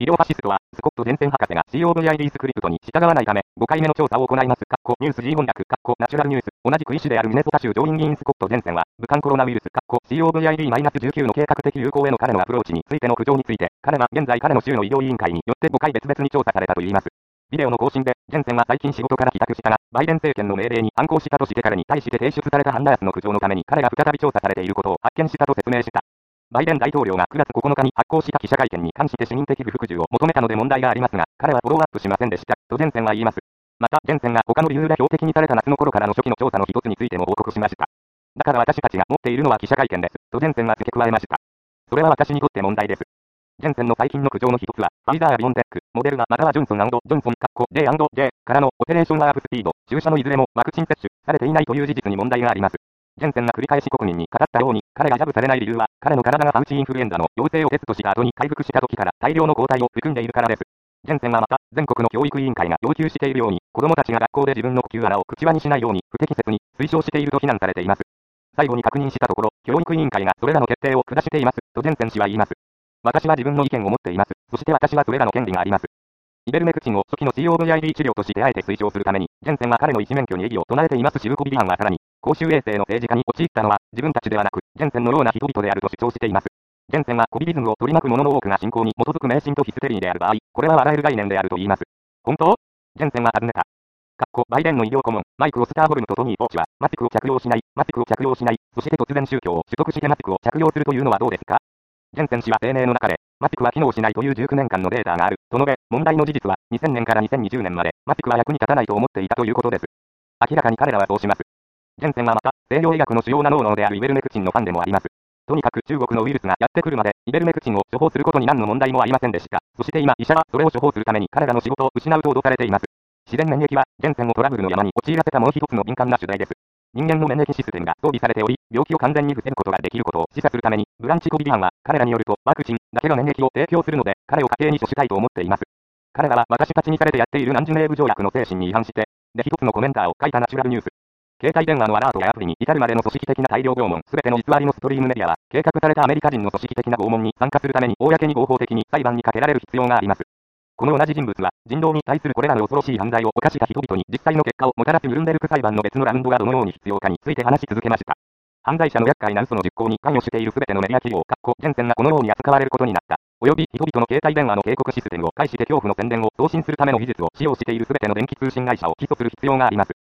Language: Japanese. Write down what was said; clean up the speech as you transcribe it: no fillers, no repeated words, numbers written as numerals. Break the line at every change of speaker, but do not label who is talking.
医療ファシストは、スコット・ジェンセン博士が COVID スクリプトに従わないため、5回目の調査を行います。ニュース G 翻訳、ナチュラルニュース。同じく医師であるミネソタ州上院議員スコット・ジェンセンは、武漢コロナウイルス、COVID-19 の計画的有効への彼のアプローチについての苦情について、彼は現在彼の州の医療委員会によって5回別々に調査されたといいます。ビデオの更新で、ジェンセンは最近仕事から帰宅したが、バイデン政権の命令に反抗したとして彼に対して提出されたハンダヤスの苦情のために彼が再び調査されていることを発見したと説明した。バイデン大統領が9月9日に発行した記者会見に関して市民的不服従を求めたので問題がありますが、彼はフォローアップしませんでした、とジェンセンは言います。また、ジェンセンが他の理由で標的にされた夏の頃からの初期の調査の一つについても報告しました。だから私たちが持っているのは記者会見です、とジェンセンは付け加えました。それは私にとって問題です。ジェンセンの最近の苦情の一つは、ファイザー・ビオンテック、モデルナまたはジョンソン&ジョンソン、J&J からのオペレーションワープスピード、注射のいずれもワクチン接種されていないという事実に問題があります。ジェンセンが繰り返し国民に語ったように、彼がジャブされない理由は、彼の体がファウチインフルエンザの陽性をテストした後に回復した時から大量の抗体を含んでいるからです。ジェンセンはまた、全国の教育委員会が要求しているように、子供たちが学校で自分の呼吸穴を口輪にしないように不適切に推奨していると非難されています。最後に確認したところ、教育委員会がそれらの決定を下しています、とジェンセン氏は言います。私は自分の意見を持っています。そして私はそれらの権利があります。イベルメクチンを初期の COVID 治療としてあえて推奨するために、ジェンセンは彼の医師免許に異議を唱えていますし、ウコビビアンはさらに、公衆衛生の政治家に陥ったのは、自分たちではなく、ジェンセンのような人々であると主張しています。ジェンセンはコビリズムを取り巻く者の多くが信仰に基づく迷信とヒステリーである場合、これは笑える概念であると言います。本当？ジェンセンは尋ねた。バイデンの医療顧問、マイク・オスターホルムとトニー・フォーチは、マスクを着用しない、そして突然宗教を取得してマスクを着用するというのはどうですか？ジェンセン氏は声明の中で、マスクは機能しないという19年間のデータがある、と述べ、問題の事実は、2000年から2020年まで、マスクは役に立たないと思っていたということです。明らかに彼らはそうします。ジェンセンはまた、西洋医学の主要な脳のであるイベルメクチンのファンでもあります。とにかく中国のウイルスがやってくるまで、イベルメクチンを処方することに何の問題もありませんでした。そして今、医者はそれを処方するために彼らの仕事を失うと脅されています。自然免疫は、ジェンセンをトラブルの山に陥らせたもう一つの敏感な主題です。人間の免疫システムが装備されており、病気を完全に防ぐことができることを示唆するために、ブランチ・コビビアンは、彼らによると、ワクチンだけが免疫を提供するので、彼を家庭に処したいと思っています。彼らは私たちにされてやっているナンジュネーブ条約の精神に違反して、で一つのコメンターを書いたナチュラルニュース。携帯電話のアラートやアプリに至るまでの組織的な大量拷問、すべての偽りのストリームメディアは、計画されたアメリカ人の組織的な拷問に参加するために公に合法的に裁判にかけられる必要があります。この同じ人物は、人道に対するこれらの恐ろしい犯罪を犯した人々に実際の結果をもたらすニュルンベルク裁判の別のラウンドがどのように必要かについて話し続けました。犯罪者の厄介な嘘の実行に関与しているすべてのメディア企業、ジェンセンがこのように扱われることになった。及び人々の携帯電話の警告システムを介して恐怖の宣伝を送信するための技術を使用しているすべての電気通信会社を起訴する必要があります。